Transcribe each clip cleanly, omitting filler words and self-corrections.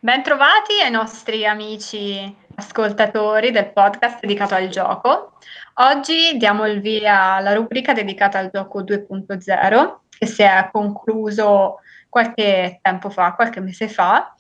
Bentrovati ai nostri amici ascoltatori del podcast dedicato al gioco. Oggi diamo il via alla rubrica dedicata al gioco 2.0 che si è concluso qualche tempo fa, qualche mese fa,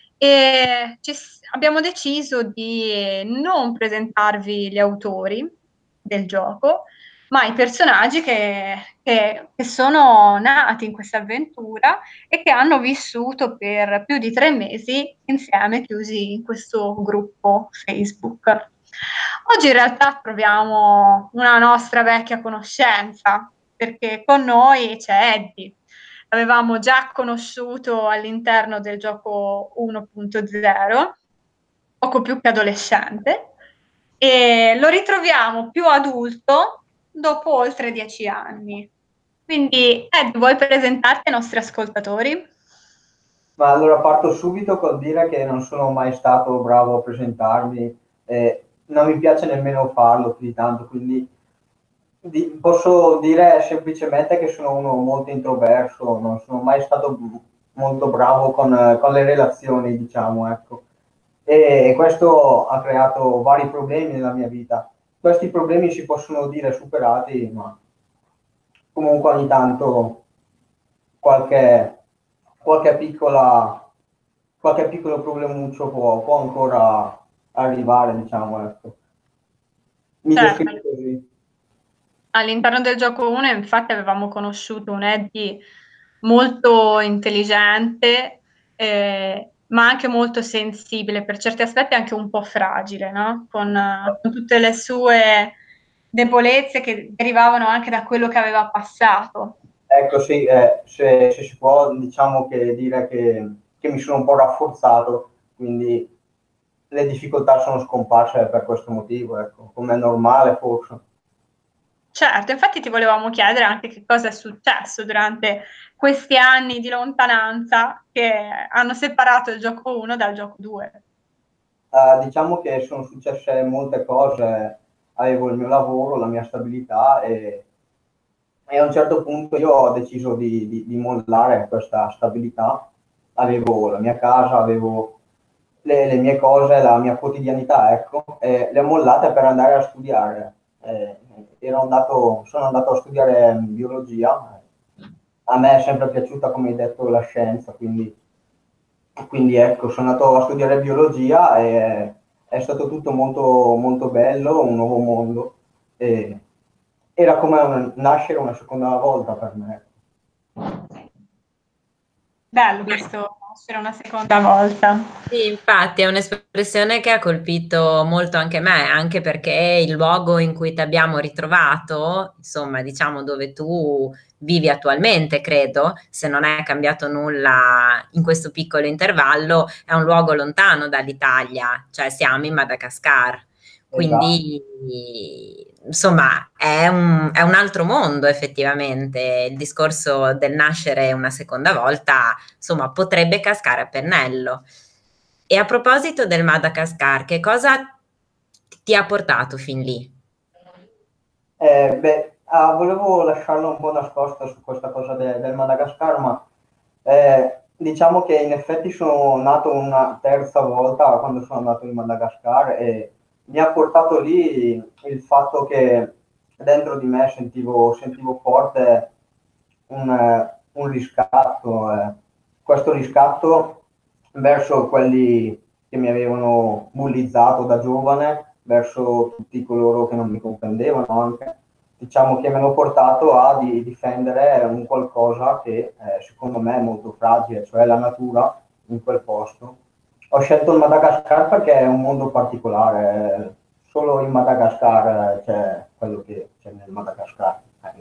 e abbiamo deciso di non presentarvi gli autori del gioco, ma i personaggi che sono nati in questa avventura e che hanno vissuto per più di 3 mesi insieme, chiusi in questo gruppo Facebook. Oggi in realtà troviamo una nostra vecchia conoscenza, perché con noi c'è Eddie. L'avevamo già conosciuto all'interno del gioco 1.0, poco più che adolescente, e lo ritroviamo più adulto dopo oltre 10 anni. Quindi, Ed, vuoi presentarti ai nostri ascoltatori? Ma allora parto subito col dire che non sono mai stato bravo a presentarmi, non mi piace nemmeno farlo più di tanto, quindi posso dire semplicemente che sono uno molto introverso, non sono mai stato molto bravo con le relazioni, diciamo, ecco. E questo ha creato vari problemi nella mia vita. Questi problemi si possono dire superati, ma comunque ogni tanto qualche, qualche piccola, qualche piccolo problemuccio può ancora arrivare, diciamo, ecco. Mi Certo, descrivo così. all'interno del gioco 1 infatti avevamo conosciuto un Eddie molto intelligente, ma anche molto sensibile, per certi aspetti anche un po' fragile, no? Con tutte le sue debolezze che derivavano anche da quello che aveva passato. Ecco, sì, se si può, diciamo che dire che mi sono un po' rafforzato, quindi le difficoltà sono scomparse per questo motivo, ecco, come è normale forse. Certo, infatti ti volevamo chiedere anche che cosa è successo durante questi anni di lontananza che hanno separato il gioco 1 dal gioco 2. Diciamo che sono successe molte cose, avevo il mio lavoro, la mia stabilità e a un certo punto io ho deciso di mollare questa stabilità, avevo la mia casa, avevo le mie cose, la mia quotidianità, ecco, e le ho mollate per andare a studiare. Sono andato a studiare biologia, a me è sempre piaciuta, come hai detto, la scienza, quindi ecco, sono andato a studiare biologia e è stato tutto molto, molto bello, un nuovo mondo. E era come nascere una seconda volta per me. Bello questo conoscere una seconda volta. Sì, infatti è un'espressione che ha colpito molto anche me, anche perché il luogo in cui ti abbiamo ritrovato, insomma, diciamo dove tu vivi attualmente, credo, se non è cambiato nulla in questo piccolo intervallo, è un luogo lontano dall'Italia, cioè siamo in Madagascar. Esatto. Quindi, insomma, è un altro mondo effettivamente. Il discorso del nascere una seconda volta, insomma, potrebbe cascare a pennello. E a proposito del Madagascar, che cosa ti ha portato fin lì? Volevo lasciarlo un po' nascosta su questa cosa del Madagascar, ma diciamo che in effetti sono nato una terza volta quando sono andato in Madagascar e mi ha portato lì il fatto che dentro di me sentivo forte un riscatto, questo riscatto verso quelli che mi avevano bullizzato da giovane, verso tutti coloro che non mi comprendevano anche, diciamo che mi hanno portato a difendere un qualcosa che secondo me è molto fragile, cioè la natura in quel posto. Ho scelto il Madagascar perché è un mondo particolare, solo in Madagascar c'è quello che c'è nel Madagascar.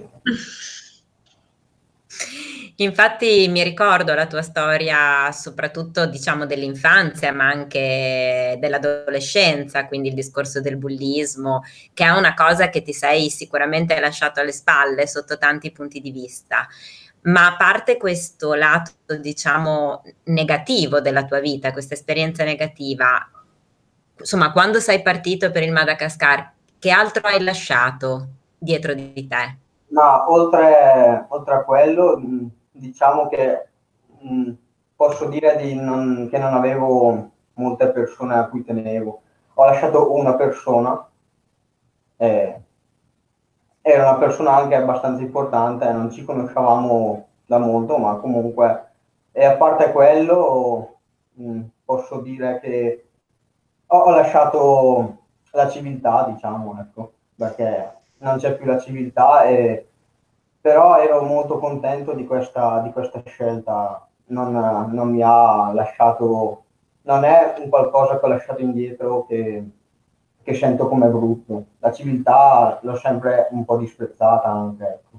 Infatti mi ricordo la tua storia, soprattutto diciamo dell'infanzia, ma anche dell'adolescenza, quindi il discorso del bullismo, che è una cosa che ti sei sicuramente lasciato alle spalle sotto tanti punti di vista. Ma a parte questo lato, diciamo, negativo della tua vita, questa esperienza negativa, insomma, quando sei partito per il Madagascar, che altro hai lasciato dietro di te? Ma oltre a quello, diciamo che mh, posso dire che non avevo molte persone a cui tenevo. Ho lasciato una persona, eh, era una persona anche abbastanza importante, non ci conoscevamo da molto, ma comunque, e a parte quello, posso dire che ho lasciato la civiltà, diciamo, ecco, perché non c'è più la civiltà, però ero molto contento di questa scelta, non mi ha lasciato, non è un qualcosa che ho lasciato indietro che sento come brutto. La civiltà l'ho sempre un po' disprezzata anche, ecco.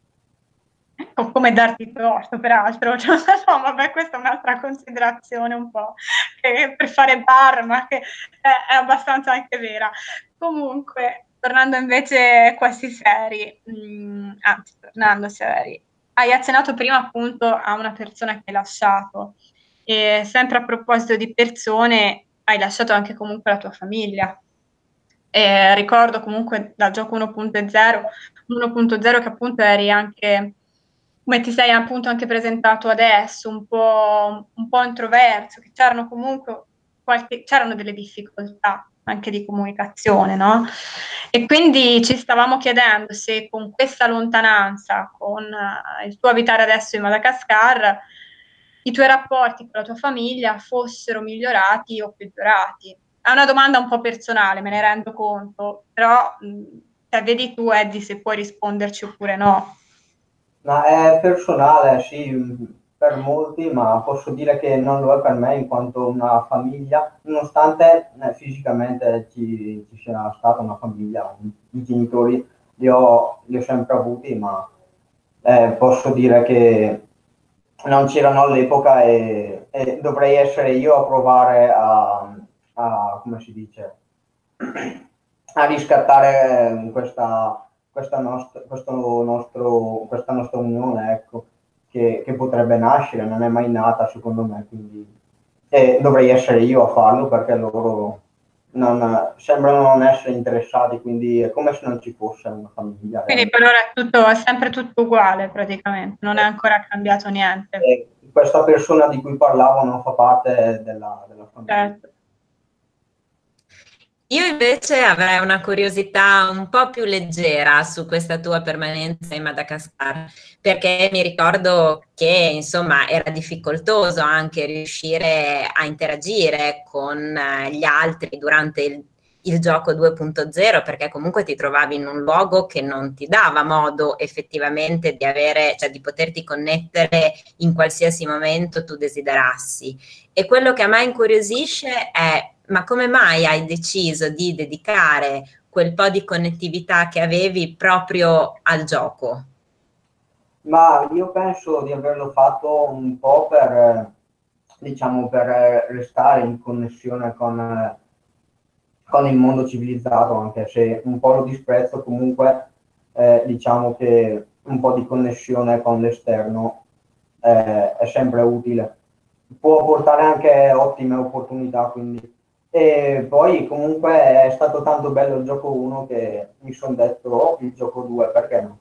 Come darti torto, peraltro. Cioè, no, vabbè, questa è un'altra considerazione un po' che per fare bar, ma che è abbastanza anche vera. Comunque, tornando invece quasi seri, anzi, tornando seri, hai accennato prima appunto a una persona che hai lasciato e sempre a proposito di persone, hai lasciato anche comunque la tua famiglia. Ricordo comunque dal gioco 1.0 che appunto eri anche, come ti sei appunto anche presentato adesso, un po' introverso, che c'erano comunque c'erano delle difficoltà anche di comunicazione, no? E quindi ci stavamo chiedendo se con questa lontananza, con il tuo abitare adesso in Madagascar, i tuoi rapporti con la tua famiglia fossero migliorati o peggiorati. È una domanda un po' personale, me ne rendo conto, però cioè, vedi tu, Eddie, se puoi risponderci oppure no. Ma è personale, sì, per molti, ma posso dire che non lo è per me in quanto una famiglia, nonostante fisicamente ci sia stata una famiglia, i genitori li ho sempre avuti, ma posso dire che non c'erano all'epoca e dovrei essere io a provare come si dice, a riscattare questa nostra unione, ecco, che potrebbe nascere, non è mai nata secondo me, quindi dovrei essere io a farlo perché loro sembrano non essere interessati, quindi è come se non ci fosse una famiglia. Quindi per ora è sempre tutto uguale praticamente, non è ancora cambiato niente. Questa persona di cui parlavo non fa parte della famiglia. Certo. Io invece avrei una curiosità un po' più leggera su questa tua permanenza in Madagascar, perché mi ricordo che insomma era difficoltoso anche riuscire a interagire con gli altri durante il gioco 2.0, perché comunque ti trovavi in un luogo che non ti dava modo effettivamente di avere, cioè di poterti connettere in qualsiasi momento tu desiderassi. E quello che a me incuriosisce è: ma come mai hai deciso di dedicare quel po' di connettività che avevi proprio al gioco? Ma io penso di averlo fatto un po' diciamo, per restare in connessione con il mondo civilizzato, anche se un po' lo disprezzo, comunque diciamo che un po' di connessione con l'esterno è sempre utile. Può portare anche ottime opportunità, quindi. E poi comunque è stato tanto bello il gioco 1 che mi sono detto, oh, il gioco 2, perché no?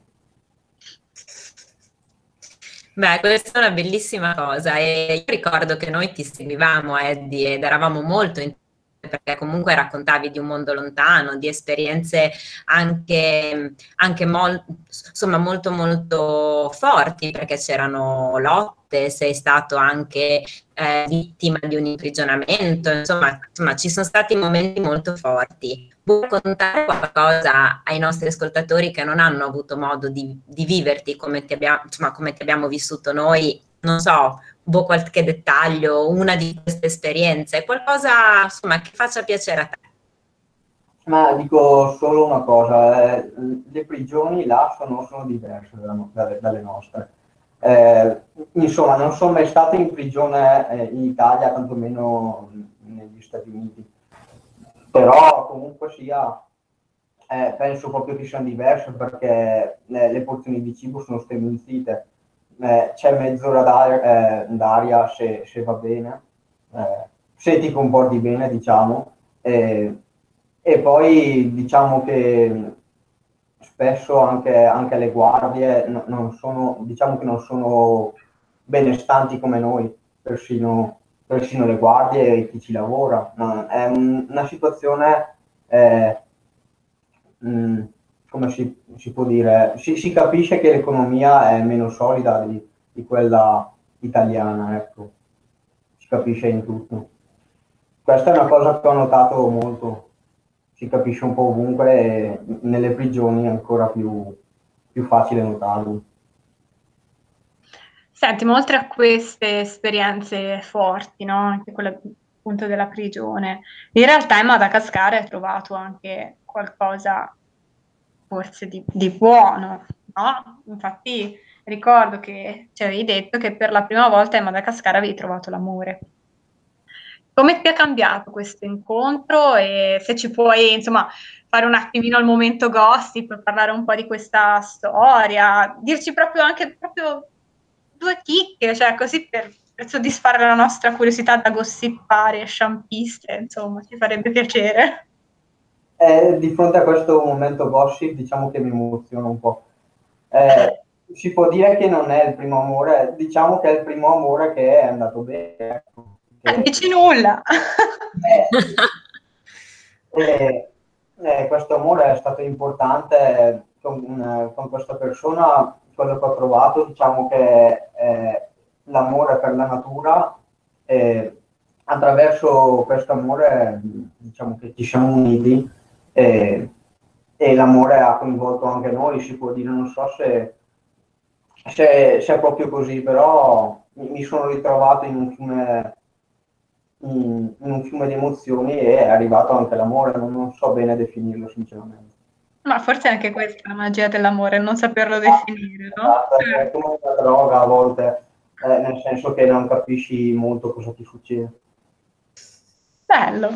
Beh, questa è una bellissima cosa e io ricordo che noi ti seguivamo, Eddie, ed eravamo molto perché comunque raccontavi di un mondo lontano, di esperienze anche insomma, molto molto forti, perché c'erano lotte, sei stato anche vittima di un imprigionamento, insomma, ci sono stati momenti molto forti. Vuoi raccontare qualcosa ai nostri ascoltatori che non hanno avuto modo di viverti come come ti abbiamo vissuto noi? Non so, qualche dettaglio, una di queste esperienze, qualcosa insomma che faccia piacere a te. Ma dico solo una cosa, le prigioni là sono diverse dalle nostre. Insomma, non sono mai stato in prigione in Italia, tantomeno negli Stati Uniti, però comunque sia, penso proprio che siano diverse perché le porzioni di cibo sono sterminate, c'è mezz'ora d'aria se va bene, se ti comporti bene, diciamo. E poi diciamo che spesso anche le guardie non sono, diciamo che non sono benestanti come noi. persino le guardie e chi ci lavora. No, è una situazione, come si può dire, si capisce che l'economia è meno solida di quella italiana, ecco, si capisce in tutto. Questa è una cosa che ho notato molto, si capisce un po' ovunque e nelle prigioni è ancora più facile notarlo. Senti, ma oltre a queste esperienze forti, no? Anche quella appunto della prigione, in realtà in Madagascar hai trovato anche qualcosa forse di buono, no? Infatti ricordo che ci avevi detto che per la prima volta in Madagascar avevi trovato l'amore. Come ti è cambiato questo incontro e se ci puoi, insomma, fare un attimino il momento gossip, parlare un po' di questa storia, dirci proprio anche proprio due chicche, cioè così per soddisfare la nostra curiosità da gossipare e sciampiste, insomma, ci farebbe piacere. Di fronte a questo momento gossip, diciamo che mi emoziona un po'. Si può dire che non è il primo amore, diciamo che è il primo amore che è andato bene. Ecco. Dici nulla. Questo amore è stato importante con questa persona, quello che ho trovato, diciamo che è l'amore per la natura e attraverso questo amore diciamo che ci siamo uniti e l'amore ha coinvolto anche noi, si può dire, non so se è proprio così, però mi sono ritrovato in un fiume di emozioni e è arrivato anche l'amore, non so bene definirlo sinceramente. Ma forse anche questa è la magia dell'amore, non saperlo definire, no? Esatto, è come una droga a volte, nel senso che non capisci molto cosa ti succede. Bello.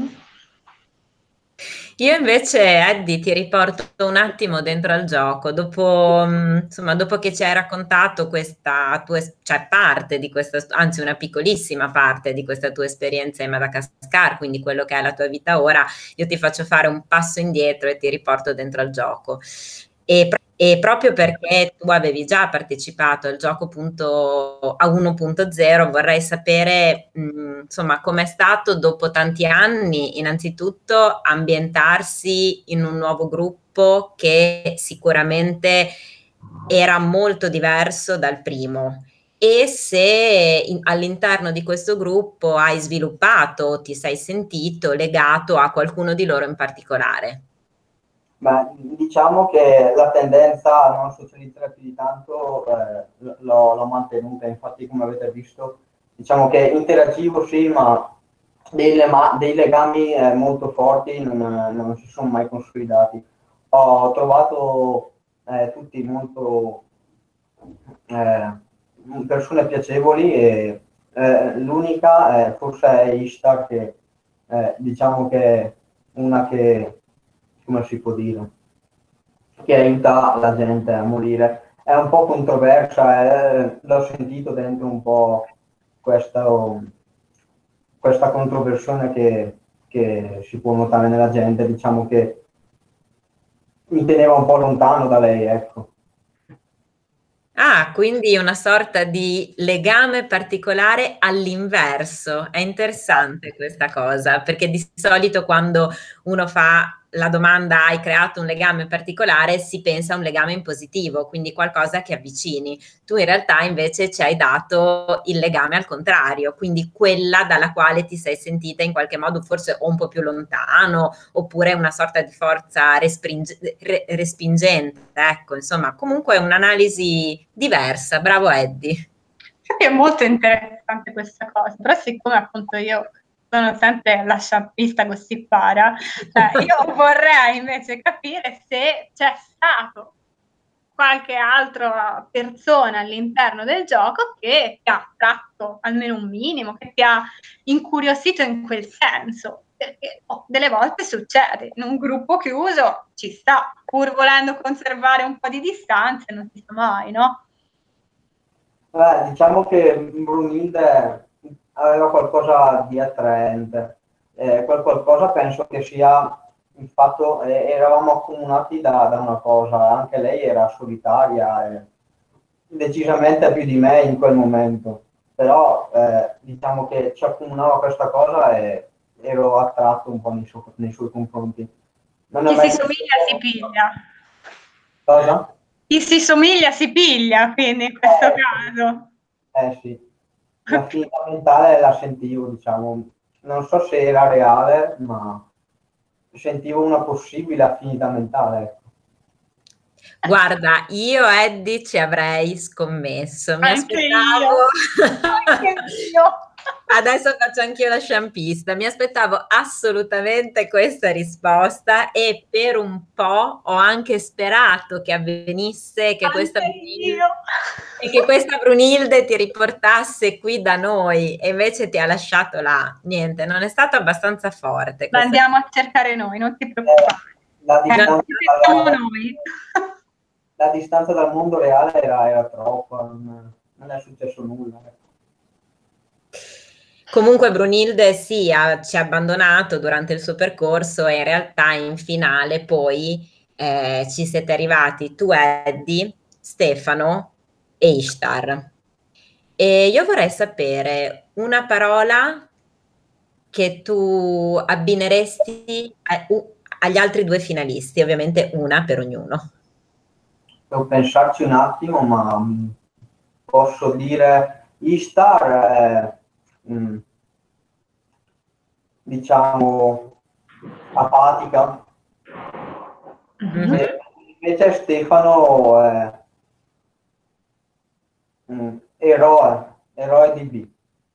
Io invece, Eddie, ti riporto un attimo dentro al gioco. Dopo, insomma, dopo che ci hai raccontato questa tua, cioè parte di questa, anzi una piccolissima parte di questa tua esperienza in Madagascar, quindi quello che è la tua vita ora, io ti faccio fare un passo indietro e ti riporto dentro al gioco. E proprio perché tu avevi già partecipato al gioco a 1.0, vorrei sapere, insomma, com'è stato dopo tanti anni, innanzitutto, ambientarsi in un nuovo gruppo che sicuramente era molto diverso dal primo. E se all'interno di questo gruppo hai sviluppato, ti sei sentito legato a qualcuno di loro in particolare. Ma diciamo che la tendenza a non socializzare più di tanto l'ho mantenuta, infatti come avete visto, diciamo che interagivo sì, ma dei legami molto forti non si sono mai consolidati. Ho trovato tutti molto eh, persone piacevoli e l'unica forse è Ishtar che diciamo che è una che, come si può dire, che aiuta la gente a morire. È un po' controversa, l'ho sentito dentro un po' questa controversione che si può notare nella gente, diciamo che mi teneva un po' lontano da lei, ecco. Ah, quindi una sorta di legame particolare all'inverso. È interessante questa cosa, perché di solito quando uno fa la domanda hai creato un legame particolare, si pensa a un legame in positivo, quindi qualcosa che avvicini. Tu in realtà invece ci hai dato il legame al contrario, quindi quella dalla quale ti sei sentita in qualche modo forse o un po' più lontano, oppure una sorta di forza respingente. Ecco, insomma, comunque è un'analisi diversa. Bravo Eddie. È molto interessante questa cosa, però siccome appunto io sono sempre la sciampista gossipara, io vorrei invece capire se c'è stato qualche altra persona all'interno del gioco che ti ha attratto almeno un minimo, che ti ha incuriosito in quel senso, perché delle volte succede, in un gruppo chiuso ci sta, pur volendo conservare un po' di distanze, non si sa mai, no? Diciamo che Brunilde aveva qualcosa di attraente. Quel qualcosa penso che sia il fatto, eravamo accomunati da una cosa, anche lei era solitaria, decisamente più di me in quel momento. però diciamo che ci accomunava questa cosa e ero attratto un po' nei suoi confronti. Non è Chi mai si somiglia si piglia. cosa? Chi si somiglia si piglia, quindi in questo caso. Sì, l'affinità mentale la sentivo, diciamo, non so se era reale, ma sentivo una possibile affinità mentale, ecco. Guarda, io Eddie ci avrei scommesso, mi Anche aspettavo, io, anche io. adesso faccio anch'io la sciampista, mi aspettavo assolutamente questa risposta e per un po' ho anche sperato che avvenisse, Anche io. e che questa Brunilde ti riportasse qui da noi e invece ti ha lasciato là. Niente, non è stato abbastanza forte La questa. andiamo a cercare noi, non ti preoccupare. La distanza, Ci pensiamo noi. la distanza dal mondo reale era troppa, non è successo nulla, ecco. Comunque Brunilde sì, ci ha abbandonato durante il suo percorso e in realtà in finale poi ci siete arrivati tu, Eddie, Stefano e Ishtar. E io vorrei sapere una parola che tu abbineresti agli altri due finalisti, ovviamente una per ognuno. Devo pensarci un attimo, ma posso dire Istar, diciamo, apatica, Mhm. e invece Stefano eroe di B.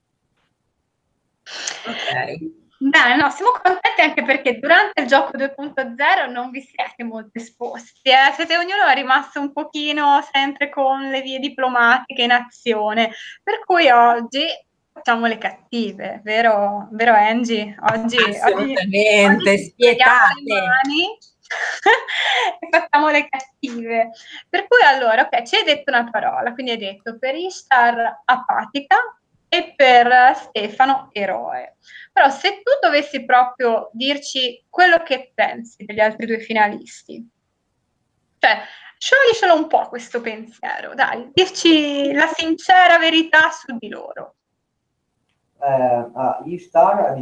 Ok. Beh, no, siamo contenti anche perché durante il gioco 2.0 non vi siete molto esposti, siete ognuno è rimasto un pochino sempre con le vie diplomatiche in azione, per cui oggi facciamo le cattive, vero Angie? Oggi Assolutamente, ci freghiamo le spietate. mani e facciamo le cattive. Per cui allora, ok, ci hai detto una parola, quindi hai detto per Ishtar apatica e per Stefano eroe. Però se tu dovessi proprio dirci quello che pensi degli altri due finalisti, cioè sciogliercelo un po' questo pensiero, dai, dirci la sincera verità su di loro. Istar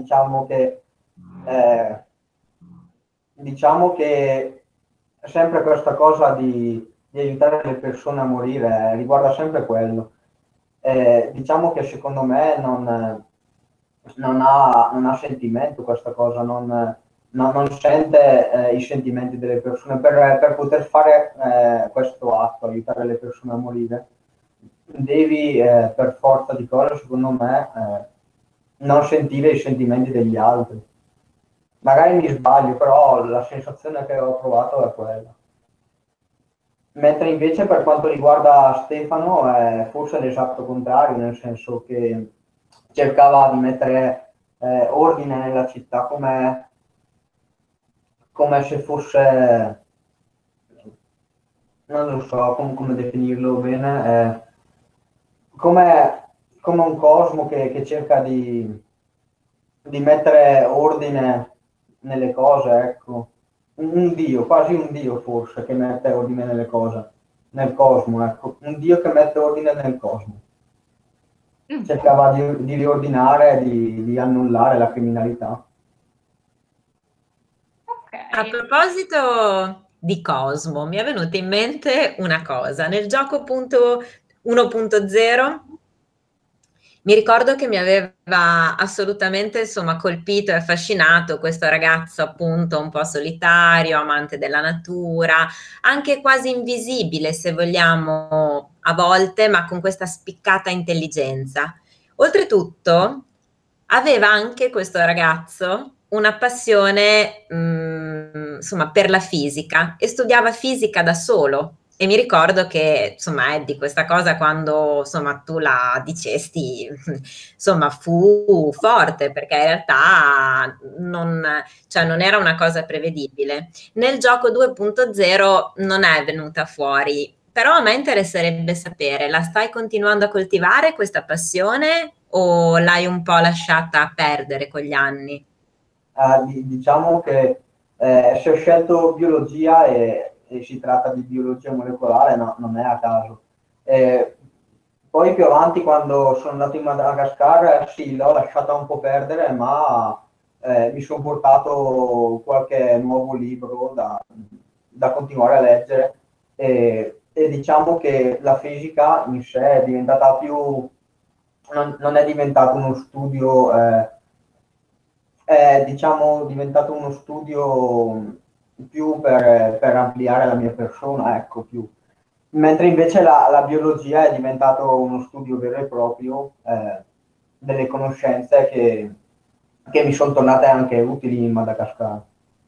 diciamo che è sempre questa cosa di aiutare le persone a morire, riguarda sempre quello. Diciamo che secondo me non ha sentimento questa cosa, non sente i sentimenti delle persone per poter fare questo atto, aiutare le persone a morire. Devi per forza di cose, secondo me, non sentire i sentimenti degli altri. Magari mi sbaglio, però la sensazione che ho provato è quella. Mentre invece per quanto riguarda Stefano è forse l'esatto contrario, nel senso che cercava di mettere ordine nella città come se fosse, non lo so come definirlo bene, come, come un cosmo che cerca di mettere ordine nelle cose, ecco. Un dio, quasi un dio forse, che mette ordine nelle cose, nel cosmo, ecco. Un dio che mette ordine nel cosmo. Cercava di riordinare, di annullare la criminalità. A Ok. proposito di Cosmo, mi è venuta in mente una cosa. Nel gioco punto 1.0 mi ricordo che mi aveva assolutamente, insomma, colpito e affascinato questo ragazzo appunto un po' solitario, amante della natura, anche quasi invisibile se vogliamo a volte, ma con questa spiccata intelligenza. Oltretutto, aveva anche questo ragazzo una passione, insomma, per la fisica e studiava fisica da solo. E mi ricordo che, insomma, Eddie, questa cosa quando, insomma, tu la dicesti, insomma, fu forte perché in realtà cioè, non era una cosa prevedibile. Nel gioco 2.0 non è venuta fuori, però a me interesserebbe sapere, la stai continuando a coltivare questa passione o l'hai un po' lasciata perdere con gli anni? Diciamo che se ho scelto biologia e si tratta di biologia molecolare, no, non è a caso. Eh, Poi più avanti, quando sono andato in Madagascar, sì, l'ho lasciata un po' perdere, ma mi sono portato qualche nuovo libro da continuare a leggere e diciamo che la fisica in sé è diventata più, non è diventato uno studio, è diciamo diventato uno studio più per ampliare la mia persona, ecco, più. Mentre invece la biologia è diventato uno studio vero e proprio, delle conoscenze che mi sono tornate anche utili in Madagascar.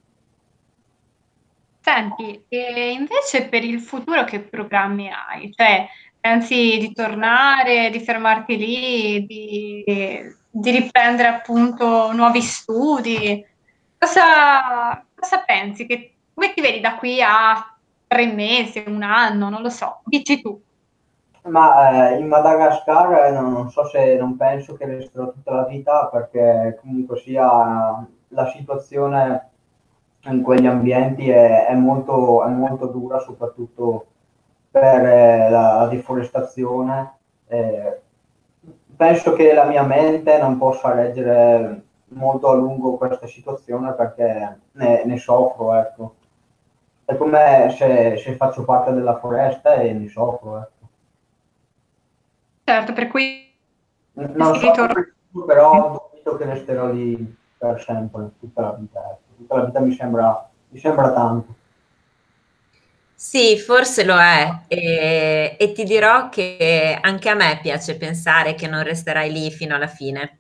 Senti, e invece per il futuro che programmi hai? Cioè, pensi di tornare, di fermarti lì, di riprendere appunto nuovi studi? Cosa pensi? Come ti vedi da qui a 3 mesi, un anno? Non lo so. Dici tu. Ma in Madagascar non so se non penso che resterò tutta la vita perché comunque sia la situazione in quegli ambienti è molto dura, soprattutto per la deforestazione. Eh, penso che la mia mente non possa reggere molto a lungo questa situazione perché ne soffro, ecco. È come se faccio parte della foresta e ne soffro, ecco. Certo, per cui Non si so ritorna. per il futuro, però dubito che resterò lì per sempre, tutta la vita, ecco. Tutta la vita mi sembra tanto. Sì, forse lo è e ti dirò che anche a me piace pensare che non resterai lì fino alla fine.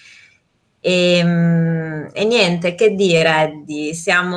E niente, che dire, Eddie,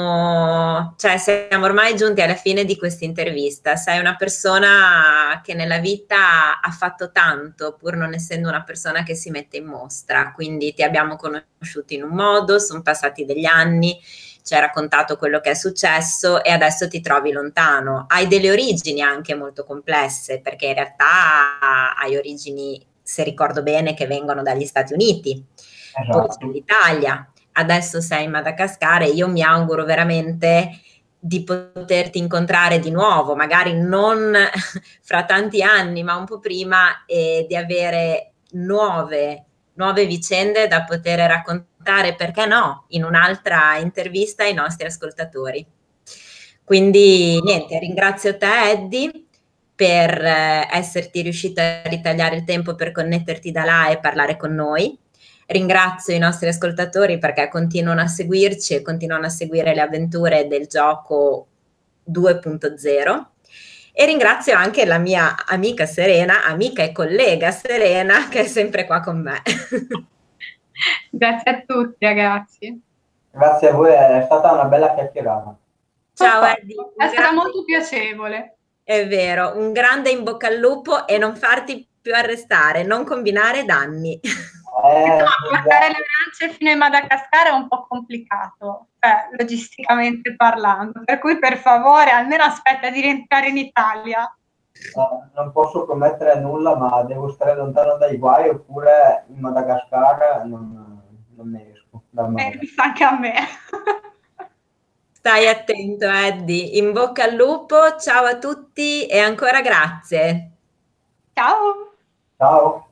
siamo ormai giunti alla fine di questa intervista. Sei una persona che nella vita ha fatto tanto, pur non essendo una persona che si mette in mostra. Quindi ti abbiamo conosciuto in un modo, sono passati degli anni, ci hai raccontato quello che è successo e adesso ti trovi lontano. Hai delle origini anche molto complesse, perché in realtà hai origini, se ricordo bene, che vengono dagli Stati Uniti, poi c'è Esatto. l'Italia, adesso sei in Madagascar e io mi auguro veramente di poterti incontrare di nuovo, magari non fra tanti anni, ma un po' prima, e di avere nuove vicende da poter raccontare, perché no, in un'altra intervista ai nostri ascoltatori. Quindi niente, ringrazio te, Eddie, per esserti riuscito a ritagliare il tempo per connetterti da là e parlare con noi. Ringrazio i nostri ascoltatori perché continuano a seguirci e continuano a seguire le avventure del gioco 2.0. E ringrazio anche la mia amica Serena, amica e collega Serena, che è sempre qua con me. Grazie a tutti, ragazzi. Grazie a voi, è stata una bella chiacchierata. Ciao Eddie, È stata molto piacevole. è vero, un grande in bocca al lupo e non farti più arrestare, non combinare danni. No, portare le Esatto. arance fino in Madagascar è un po' complicato, cioè, logisticamente parlando, per cui per favore almeno aspetta di rientrare in Italia. Non posso promettere nulla, ma devo stare lontano dai guai oppure in Madagascar non ne esco dal Mi Madagascar. sa anche a me. Stai attento, Eddie. In bocca al lupo, ciao a tutti e ancora grazie. Ciao! Ciao.